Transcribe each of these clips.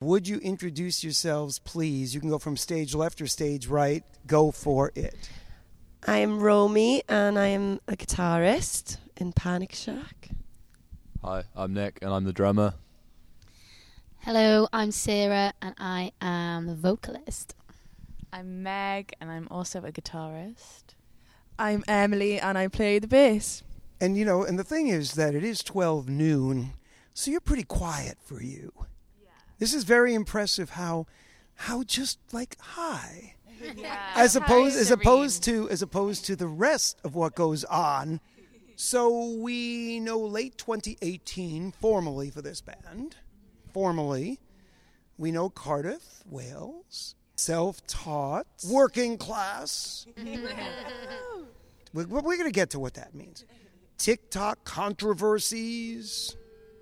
would you introduce yourselves, please? You can go from stage left or stage right. Go for it. I'm Romy, and I am a guitarist in Panic Shack. Hi, I'm Nick, and I'm the drummer. Hello, I'm Sarah, and I am the vocalist. I'm Meg, and I'm also a guitarist. I'm Emily, and I play the bass. And, and the thing is that it is 12 noon, so you're pretty quiet for you. Yeah. This is very impressive how just like hi. Yeah. As opposed to the rest of what goes on. So we know late 2018 formally for this band. Formally, we know Cardiff, Wales, self-taught, working class. We're going to get to what that means. TikTok controversies.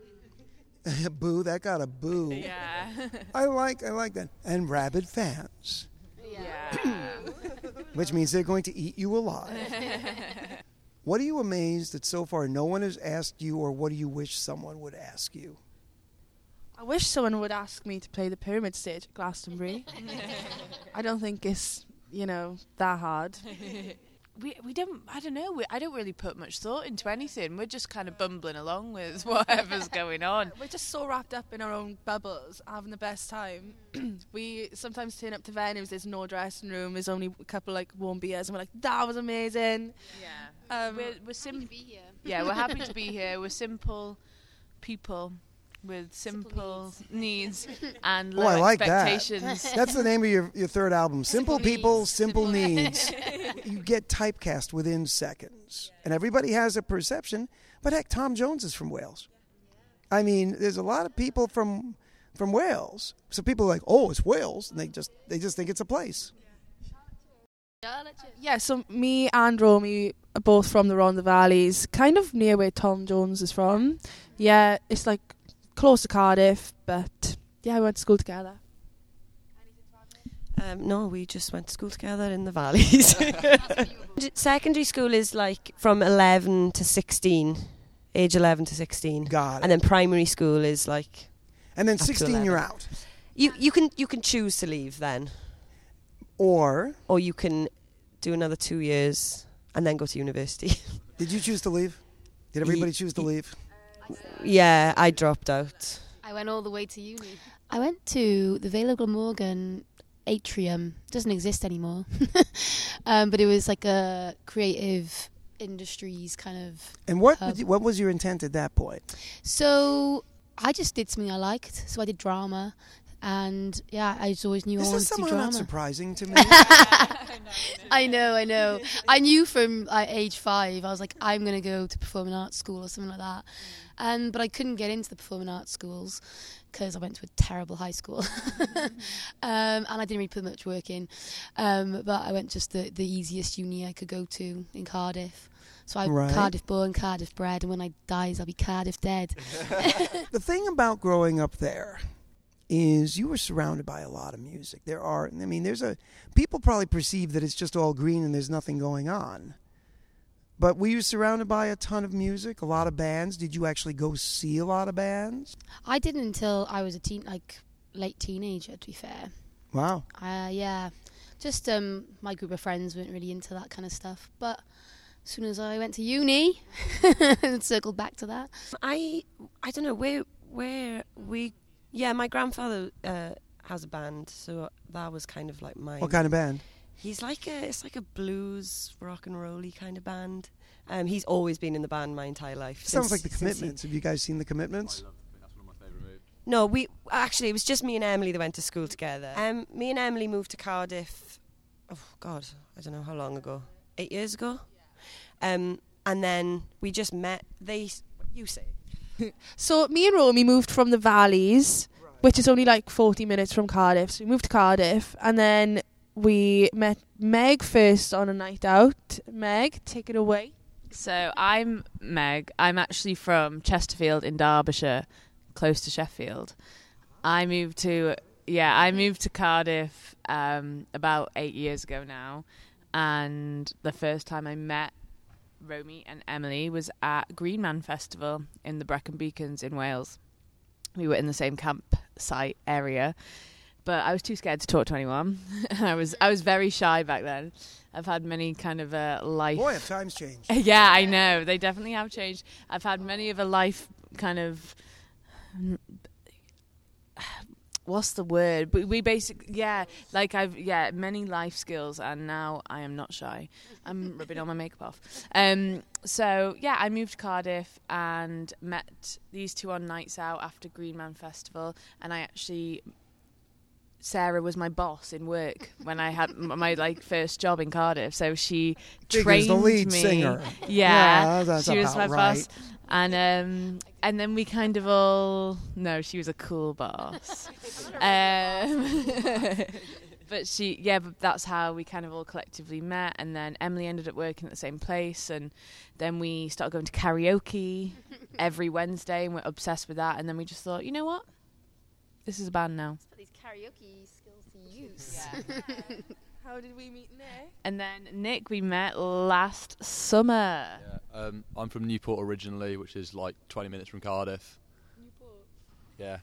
Boo, that got a boo. Yeah. I like that. And rabid fans. Yeah. Which means they're going to eat you alive. What are you amazed that so far no one has asked you, or what do you wish someone would ask you? I wish someone would ask me to play the Pyramid stage at Glastonbury. I don't think it's, that hard. We don't, I don't know, I don't really put much thought into anything. We're just kind of bumbling along with whatever's going on. We're just so wrapped up in our own bubbles, having the best time. We sometimes turn up to venues, there's no dressing room, there's only a couple warm beers, and we're like, that was amazing. Yeah. We're happy to be here. Yeah, we're happy to be here. We're simple people with simple needs and low I like expectations. That. That's the name of your third album. Simple people, simple needs. You get typecast within seconds. And everybody has a perception. But heck, Tom Jones is from Wales. I mean, there's a lot of people from Wales. So people are like, oh, it's Wales. And they just think it's a place. Yeah, so me and Romy are both from the Rhondda Valleys, kind of near where Tom Jones is from. Yeah, it's close to Cardiff, but yeah, we went to school together. No, we just went to school together in the valleys. Secondary school is from 11 to 16, age 11 to 16. Got it. And then primary school is And then 16 you're out. You can choose to leave then. Or you can do another 2 years and then go to university. Did you choose to leave? Did everybody choose to leave? Yeah, I dropped out. I went all the way to uni. I went to the Vale of Glamorgan atrium. It doesn't exist anymore. But it was a creative industries kind of And what hub. what was your intent at that point? So I just did something I liked. So I did drama. And yeah, I just always knew I wanted to do somehow drama. not surprising to me. I know. I knew from age 5, I was like, I'm going to go to performing arts school or something like that. But I couldn't get into the performing arts schools because I went to a terrible high school. And I didn't really put much work in. But I went just the easiest uni I could go to in Cardiff. So I'm Cardiff born, Cardiff bred, and when I dies, I'll be Cardiff dead. The thing about growing up there is you were surrounded by a lot of music. People probably perceive that it's just all green and there's nothing going on. But were you surrounded by a ton of music, a lot of bands? Did you actually go see a lot of bands? I didn't until I was a late teenager, to be fair. Wow. Yeah. Just my group of friends weren't really into that kind of stuff. But as soon as I went to uni, and circled back to that. I don't know where we. Yeah, my grandfather has a band, so that was kind of like my... What kind of band? He's it's like a blues, rock and roll-y kind of band. He's always been in the band my entire life. Sounds like The Commitments. Have you guys seen The Commitments? That's one of my favourite movies. No, it was just me and Emily that went to school together. Me and Emily moved to Cardiff, oh God, I don't know how long ago, 8 years ago. And then we just met, you say. So me and Romy moved from the Valleys, which is only 40 minutes from Cardiff. So we moved to Cardiff, and then we met Meg first on a night out. Meg, take it away. So I'm Meg. I'm actually from Chesterfield in Derbyshire, close to Sheffield. I moved to Cardiff about 8 years ago now, and the first time I met Romy and Emily was at Green Man Festival in the Brecon Beacons in Wales. we were in the same campsite area. But I was too scared to talk to anyone. I was very shy back then. I've had many kind of life... Boy, have times changed. Yeah, I know. They definitely have changed. I've had many of a life kind of... What's the word? But we basically... Yeah, like many life skills, and now I am not shy. I'm rubbing all my makeup off. So, yeah, I moved to Cardiff and met these two on nights out after Green Man Festival, and I actually... Sarah was my boss in work when I had my first job in Cardiff, so she trained the lead me. Singer. Yeah, that's she was my right. boss, and then we kind of all she was a cool boss, but that's how we kind of all collectively met. And then Emily ended up working at the same place, and then we started going to karaoke every Wednesday, and we're obsessed with that. And then we just thought, you know what? This is a band now. These karaoke skills to use. Yeah. How did we meet Nick? And then Nick, we met last summer. Yeah, I'm from Newport originally, which is like 20 minutes from Cardiff. Newport. Yeah.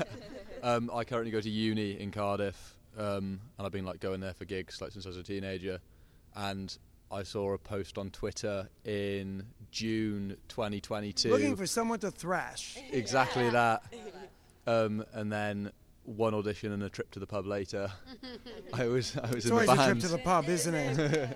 I currently go to uni in Cardiff, and I've been going there for gigs since I was a teenager. And I saw a post on Twitter in June 2022. Looking for someone to thrash. Exactly that. And then one audition and a trip to the pub later. I was It's in the always band. a trip to the pub, isn't it?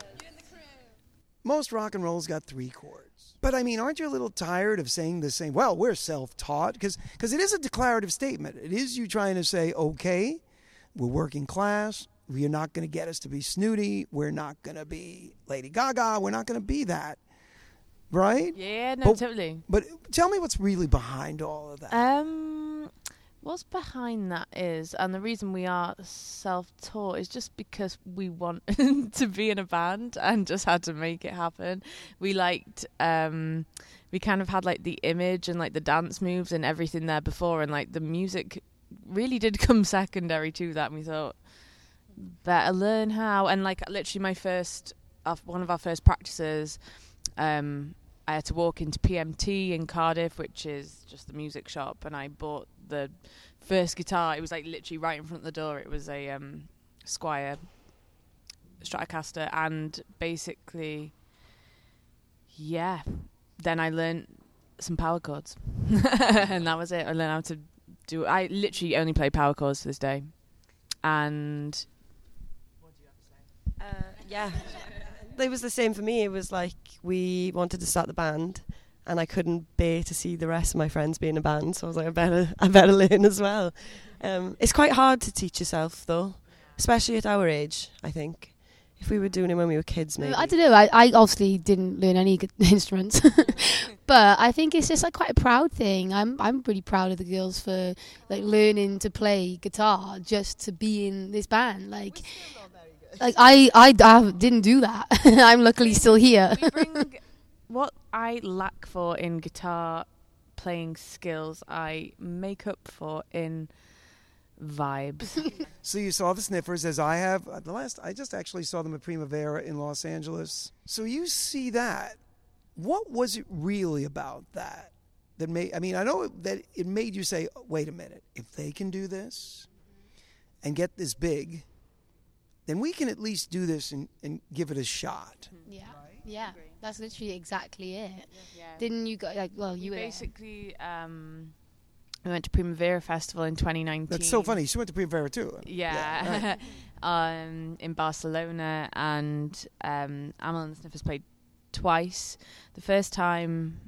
Most rock and roll's got 3 chords. But I mean, aren't you a little tired of saying the same? Well, we're self-taught, because it is a declarative statement. It is you trying to say, okay, we're working class. You're not going to get us to be snooty. We're not going to be Lady Gaga. We're not going to be that. Right? Yeah, no, totally. But tell me what's really behind all of that. What's behind that is, and the reason we are self-taught is just because we want to be in a band and just had to make it happen. We liked, we kind of had the image and the dance moves and everything there before, and the music really did come secondary to that. And we thought, better learn how. And literally one of our first practices, I had to walk into PMT in Cardiff, which is just the music shop, and I bought the first guitar. It was literally right in front of the door. It was a Squier Stratocaster, and basically, yeah, then I learned some power chords, and that was it. I learned how to do. I literally only play power chords to this day, and what do you have to say? Yeah. It was the same for me. It was we wanted to start the band, and I couldn't bear to see the rest of my friends be in a band, so I was like, I better learn as well. It's quite hard to teach yourself, though, especially at our age, I think. If we were doing it when we were kids, maybe. I don't know. I obviously didn't learn any instruments, but I think it's just quite a proud thing. I'm really proud of the girls for learning to play guitar just to be in this band. I didn't do that. I'm luckily still here. We bring what I lack for in guitar playing skills, I make up for in vibes. So you saw the Sniffers, as I have. I just actually saw them at Primavera in Los Angeles. So you see that. What was it really about that made? I mean, I know that it made you say, "Wait a minute! If they can do this and get this big, then we can at least do this and give it a shot." Yeah, right? Yeah, that's literally exactly it. Yeah. Didn't you go you were basically we went to Primavera Festival in 2019. That's so funny. She went to Primavera too. Yeah, right. In Barcelona, and Amyl and the Sniffers played twice. The first time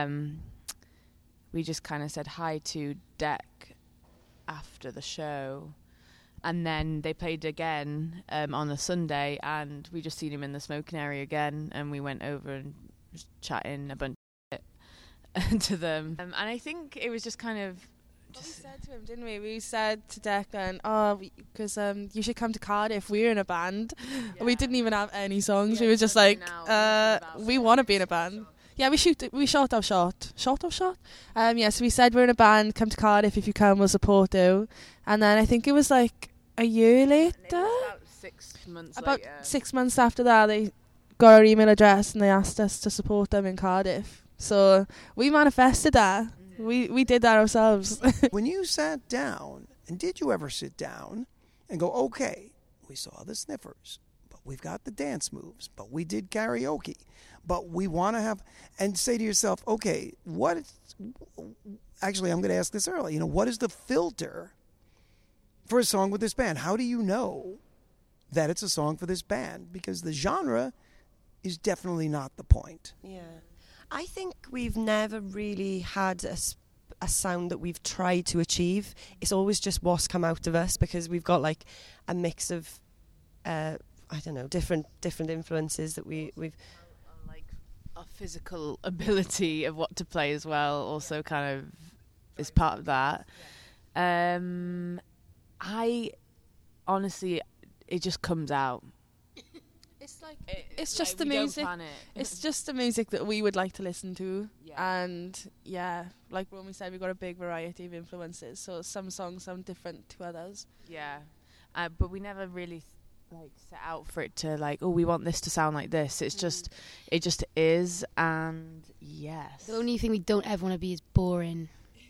we just kind of said hi to Deck after the show. And then they played again on a Sunday, and we just seen him in the smoking area again, and we went over and was chatting a bunch of shit to them. And I think it was just kind of... we said to him, didn't we? We said to Declan, because you should come to Cardiff. We're in a band. Yeah. We didn't even have any songs. We were just we want to be in a band. Yeah, we shot our shot. Shot? So we said we're in a band, come to Cardiff. If you come, we'll support you. And then I think it was a year later. About 6 months about later. 6 months after that, they got our email address and they asked us to support them in Cardiff. So we manifested that. We did that ourselves. When you sat down, and did you ever sit down and go, okay, we saw the Sniffers, but we've got the dance moves, but we did karaoke, but we want to have, and say to yourself, okay, actually, I'm going to ask this early, what is the filter for a song with this band? How do you know that it's a song for this band? Because the genre is definitely not the point. Yeah. I think we've never really had a sound that we've tried to achieve. It's always just what's come out of us, because we've got like a mix of, different influences that we've... Like our physical ability of what to play as well also kind of is part of that. I honestly, it just comes out. It's like it's just the music. It's just the music that we would like to listen to, and like Romy said, we've got a big variety of influences. So some songs sound different to others. Yeah, but we never really set out for it to we want this to sound like this. It's just it just is, and yes. The only thing we don't ever want to be is boring.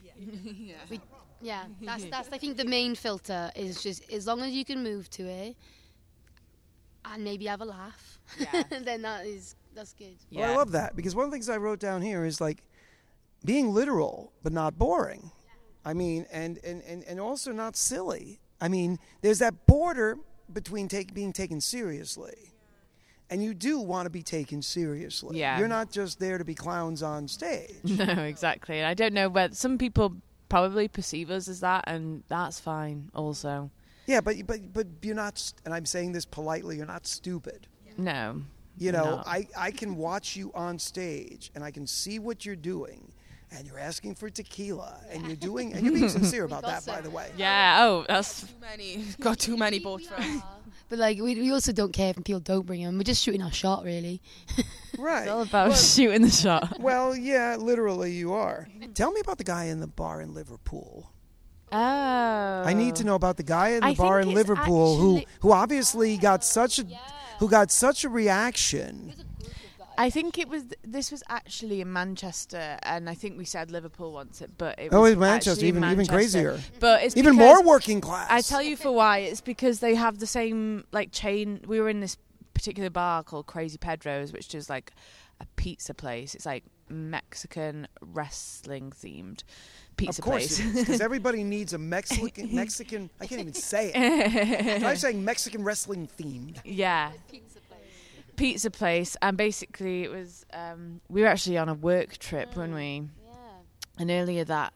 That's I think the main filter is just as long as you can move to it. And maybe have a laugh. Yeah. Then that's good. Yeah. Well, I love that, because one of the things I wrote down here is being literal but not boring. I mean, and also not silly. I mean, there's that border between being taken seriously, and you do want to be taken seriously. Yeah. You're not just there to be clowns on stage. No, exactly. And I don't know whether some people probably perceive us as that, and that's fine also. Yeah, but you're not, and I'm saying this politely, you're not stupid. No. No. I can watch you on stage, and I can see what you're doing, and you're asking for tequila, and you're being sincere about that, by the way. Yeah, that's... Got too many boats for us. But we also don't care if people don't bring them. We're just shooting our shot, really. Right. It's all about shooting the shot. Well, yeah, literally you are. Tell me about the guy in the bar in Liverpool. Oh. I need to know about the guy in the bar in Liverpool who obviously got such a reaction. I think this was actually in Manchester, and I think we said Liverpool once, but it was it's Manchester, even crazier. But it's even more working class. I tell you for why. It's because they have the same chain. We were in this particular bar called Crazy Pedro's, which is like a pizza place. It's like Mexican wrestling themed pizza place. Of course, because everybody needs a Mexican. I can't even say it. Try saying Mexican wrestling themed. Yeah. Pizza place, and basically it was we were actually on a work trip, weren't we? Yeah. And earlier that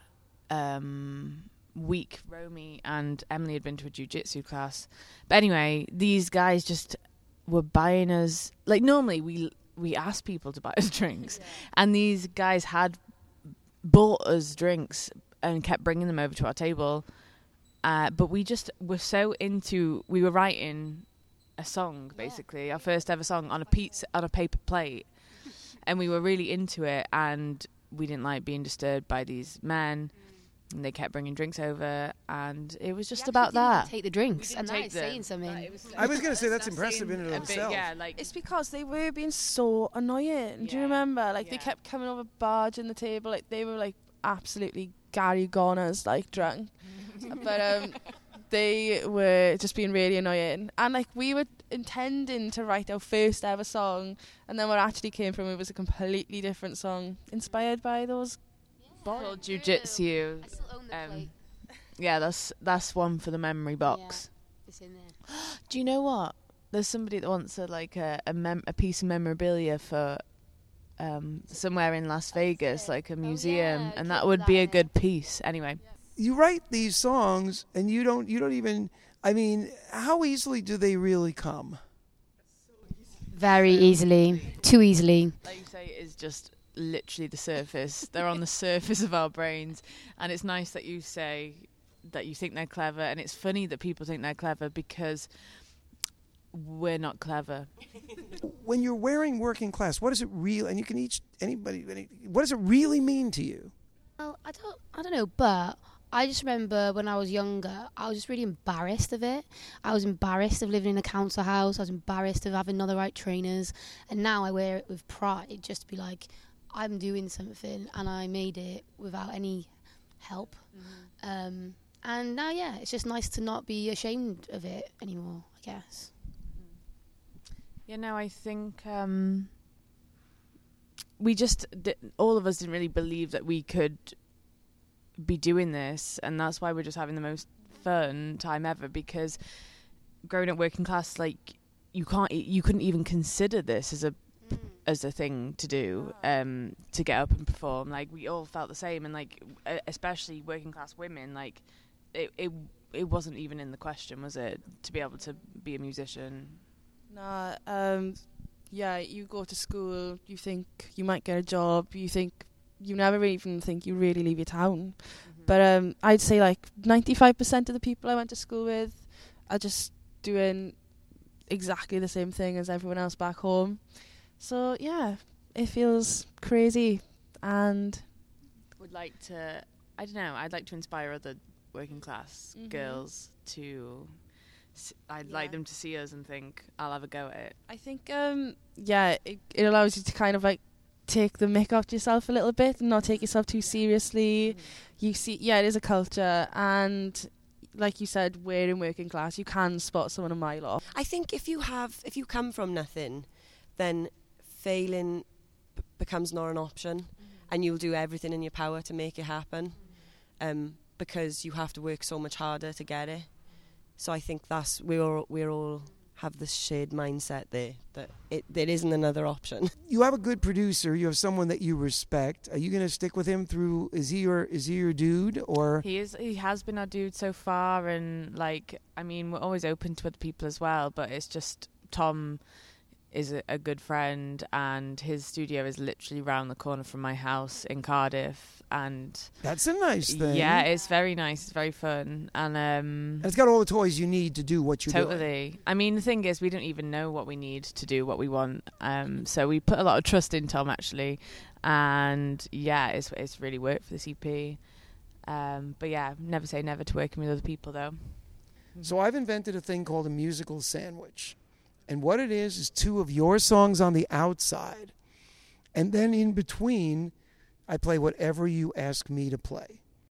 week, Romy and Emily had been to a jiu-jitsu class. But anyway, these guys just were buying us, normally we ask people to buy us drinks, and these guys had bought us drinks and kept bringing them over to our table, but we just were so we were writing a song, basically our first ever song on a paper plate, and we were really into it, and we didn't like being disturbed by these men, and they kept bringing drinks over, and it was just about that. Take the drinks, and that is saying something. I was going to say that's impressive in and of itself. It's because they were being so annoying. Yeah. Do you remember? They kept coming over, barging the table, they were absolutely Gary Goners, drunk, but they were just being really annoying, and we were intending to write our first ever song, and then what actually came from it was a completely different song inspired by those called Jiu-Jitsu. I still own the plate. Yeah, that's one for the memory box. Yeah, it's in there. Do you know what? There's somebody that wants a piece of memorabilia for somewhere in Las Vegas, a museum, and that would be a good piece. Anyway. You write these songs, and you don't even. I mean, how easily do they really come? Very easily, too easily. Like you say, it is just literally the surface. They're on the surface of our brains, and it's nice that you say that you think they're clever, and it's funny that people think they're clever because we're not clever. When you're wearing working class, what does it really? And you can what does it really mean to you? Well, I don't know, but I just remember when I was younger, I was just really embarrassed of it. I was embarrassed of living in a council house. I was embarrassed of having not the right trainers. And now I wear it with pride, just to be I'm doing something, and I made it without any help. And now, it's just nice to not be ashamed of it anymore, I guess. Yeah, no, I think we just all of us didn't really believe that we could be doing this, and that's why we're just having the most fun time ever, because growing up working class, like, you couldn't even consider this as a thing to do, to get up and perform. Like, we all felt the same, and like especially working class women, like it wasn't even in the question, was it, to be able to be a musician? Nah, you go to school, you think you might get a job, you never even think you really leave your town. But I'd say like 95% of the people I went to school with are just doing exactly the same thing as everyone else back home. So yeah, it feels crazy, and I'd like to inspire other working class girls to. I'd like them to see us and think, I'll have a go at it. I think, it allows you to kind of like take the mick off yourself a little bit and not take yourself too seriously. You see, it is a culture, and like you said, we're in working class. You can spot someone a mile off. I think if you come from nothing, then failing becomes not an option, and you'll do everything in your power to make it happen, because you have to work so much harder to get it. So I think we're all have this shared mindset there that there isn't another option. You have a good producer. You have someone that you respect. Are you going to stick with him through? Is he your dude, or he is? He has been our dude so far, and like, I mean, we're always open to other people as well. But it's just Tom is a good friend, and his studio is literally round the corner from my house in Cardiff, and that's a nice thing. Yeah, it's very nice. It's very fun, and it's got all the toys you need to do what you do. Totally. I mean, the thing is, we don't even know what we need to do what we want. So we put a lot of trust in Tom, actually, and it's really worked for this EP. But yeah, never say never to working with other people, though. So I've invented a thing called a musical sandwich. And what it is 2 of your songs on the outside. And then in between, I play whatever you ask me to play.